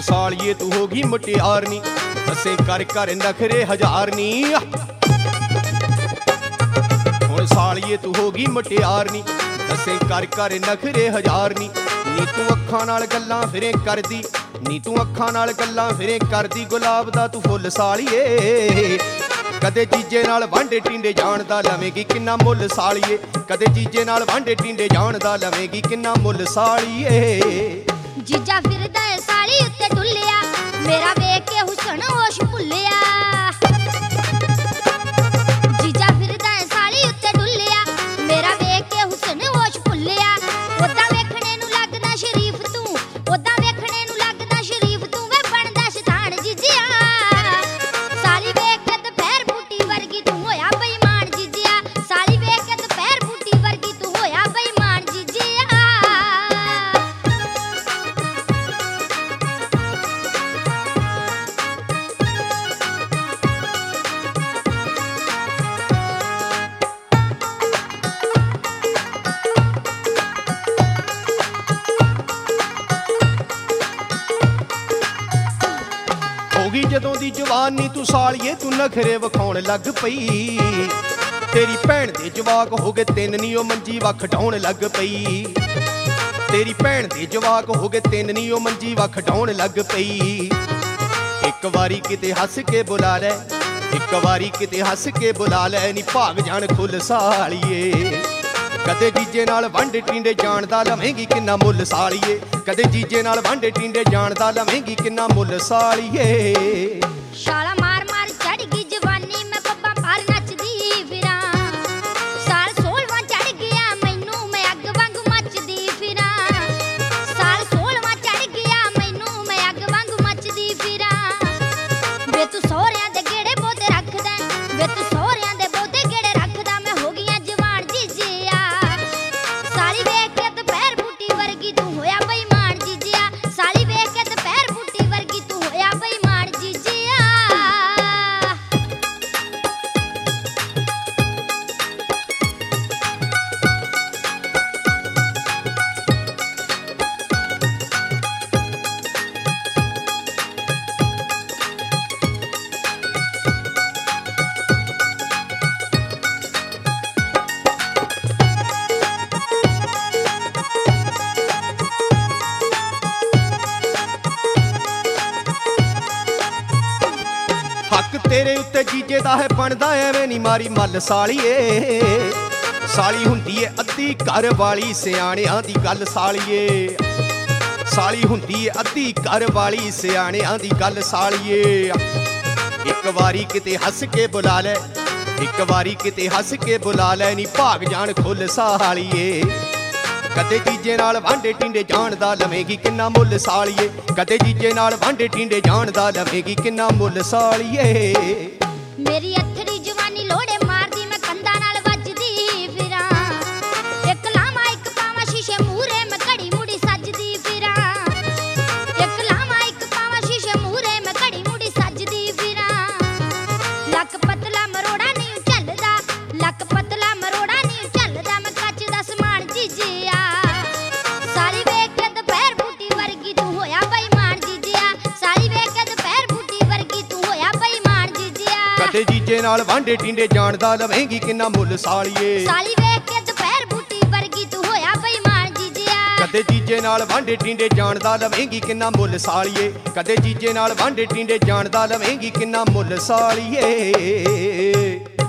सालिए तू होगी मुटियार नी, दसे कर कर नखरे हजार नी। हुण सालिए तू होगी मुटियार नी, दसे कर कर नखरे हजार नी। नी तू अखां नाल गल्लां फिरे करदी, नी तू अखां नाल गल्लां फिरे करदी, गुलाब दा तू फुੱਲ सालिए। कदे जीजे नाल वांडे टिंडे जाण दा लवेगी किन्ना मुੱਲ सालिए, कदे जीजे नाल वांडे टिंडे जाण दा लवेगी किन्ना मुੱਲ सालिए। जीजा फिरदा है साली उत्ते डुल्लिया, मेरा वेख के हुसन होश भुल्लिया। जीजा फिरदा है साली उत्ते डुल्लिया, मेरा वेख के हुसन होश भुल्लिया। ओदा वेखणे नूं लगदा शरीफ तू, ओदा वेखणे नूं लगदा शरीफ तू, वे बनदा शैतान जीजिया। साली वेख के दुपहर बूटी वर्गी तू होया बेईमान जीजिया, साली वेख के दुपहर बूटी वर्गी तू होया बेईमान जीजिया। होगी जदों दी जवानी तू सालिए, तू नखरे विखाउण लग पई। तेरी भैण दे जवाक हो गए तिन नी, ओ मंजी वख ढाउण लग पई। तेरी भैण दे जवाक हो गए तिन नी, ओ मंजी वख ढाउण लग पई। एक वारी किते हस के बुला लै, एक वारी किते हस के बुला लै नी, भाग जाण खुल सालिए। कदे जीजे नाल वांडे टिंडे जाण दा लवेंगी किन्ना मुੱਲ सालिए, कदे जीजे नाल वांडे टिंडे जाण दा लवेंगी किन्ना मुੱਲ सालिए। छाला मार मार चढ़ गई जवानी, मैं पब्बा पार नचदी फिरां। साल 16वां चढ़ गया मैनू, मैं अग वांगू मचदी फिरां। साल 16वां चढ़ गया मैनू, मैं अग वांगू मचदी फिरां। वे तू सोहरियां दे गेड़े बोते रखदा, वे तू सोहरियां दे बोते गेड़े रखदा, मैं हो गईयां जवान जीजिया। साली वेख के दुपहर बूटी वर्गी तू होया बेईमान जीजिया, साली वेख के दुपहर बूटी वर्गी तू होया बेईमान जीजिया। हक तेरे उत्ते जीजे दा है बनदा, एवें नी मारी मल सालिए। साली हुंदी है अद्धी घर वाली, सियाणियां दी गल सालिए। साली हुंदी है अद्धी घर वाली, सियाणियां दी गल सालिए। एक वारी किते हस के बुला लै, एक वारी किते हस के बुला लै नी, भाग जाण खुल सालिए। कदे जीजे नाल वांडे टिंडे जाण दा लवेंगी किन्ना मुੱਲ सालिए, कदे जीजे नाल वांडे टिंडे जाण दा लवेंगी किन्ना मुੱਲ सालिए। मेरी अथड़ी जवानी लोड़े मारदी, मैं कंधा नाल वजदी फिरां। एक लामा एक पावा शीशे मूरे, मैं घड़ी मुड़ी सजदी फिरां। एक लामा एक पावा शीशे मूरे, मैं घड़ी मुड़ी सजदी फिरां। लक पतला मरोड़ा नहीं झलदा, लक पतला मरोड़ा नहीं झलदा, मैं कच दा समान जीजिया। साली वेख के दुपहर बूटी वर्गी तू होया बेईमान जीजिया, साली वेख के दुपहर बूटी वर्गी तू होया बेईमान जीजिया। कदे जीजे नाल वांडे टिंडे जाण दा लवेंगी किन्ना मुੱਲ सालिए। साली वेख के दुपहर बूटी वर्गी तू होया बेईमान जीजिया। कदे जीजे नाल वांडे टिंडे जाण दा लवेंगी किन्ना मुੱਲ सालिए, कदे जीजे नाल वांडे टिंडे जाण दा लवेंगी किन्ना ਮੁੱਲ सालिए।